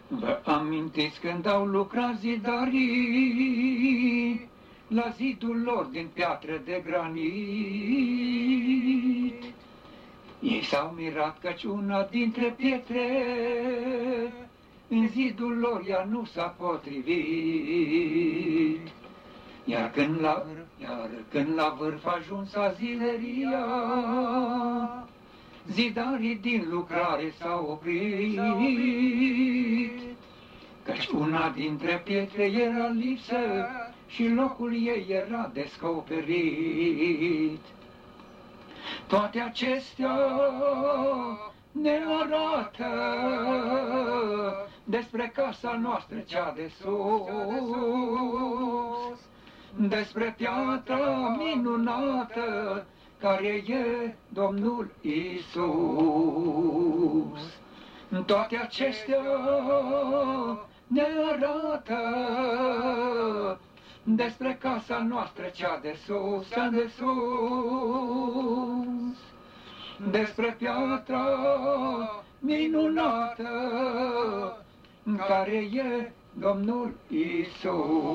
Vă amintiți când au lucrat zidarii la zidul lor din piatră de granit? Ei s-au mirat căci una dintre pietre în zidul lor ea nu s-a potrivit. Iar când la vârf ajunsa zideria, zidarii din lucrare s-au oprit, căci una dintre pietre era lipsă și locul ei era descoperit. Toate acestea ne arată despre casa noastră cea de sus, despre piatra minunată care e Domnul Iisus. Toate acestea ne arată despre casa noastră cea de sus, cea de sus, despre piatra minunată care e Domnul Iisus.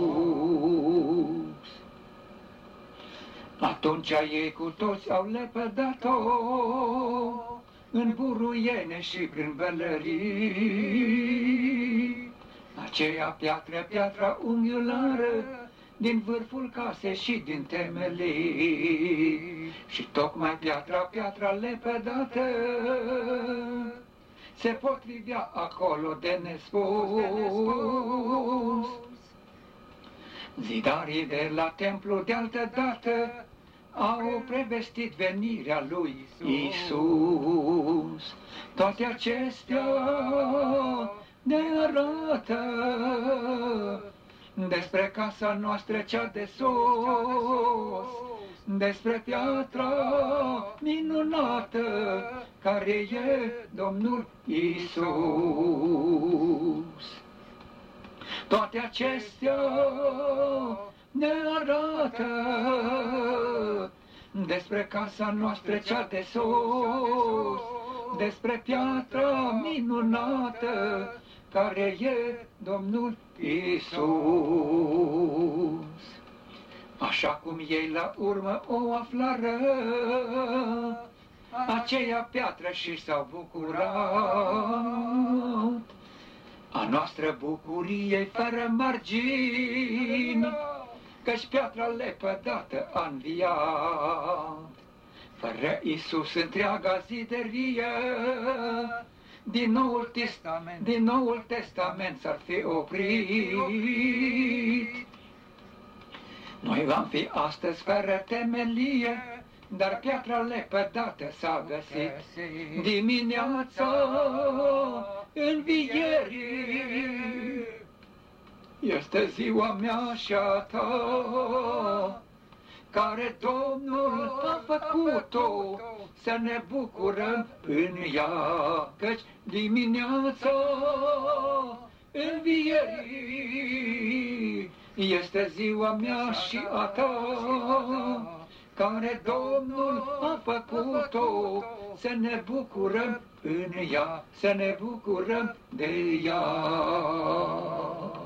Atunci ei cu toți au lepădat-o în buruiene și prin vălării. Aceea piatra unghiulară din vârful casei și din temelii. Și tocmai piatra lepădată se potrivea acolo de nespus. Zidarii de la templu de altă dată au prevestit venirea lui Iisus. Toate acestea ne arată despre casa noastră cea de sus, despre piatra minunată care e Domnul Iisus. Toate acestea ne arată despre casa noastră cea de sus, despre piatra minunată care e Domnul Iisus. Așa cum ei la urmă o aflară, aceea piatră și s-au bucurat. A noastră bucurie fără margini, căci piatra lepădată a înviat. Fără Iisus întreaga ziderie din Noul Testament s-ar fi oprit. Noi vom fi astăzi fără temelie, dar piatra lepădată s-a găsit. Dimineața învierii este ziua mea și a ta, care Domnul a făcut-o, să ne bucurăm în ea, căci dimineața învierii este ziua mea și a ta, care Domnul a făcut-o, să ne bucurăm în ea, să ne bucurăm de ea.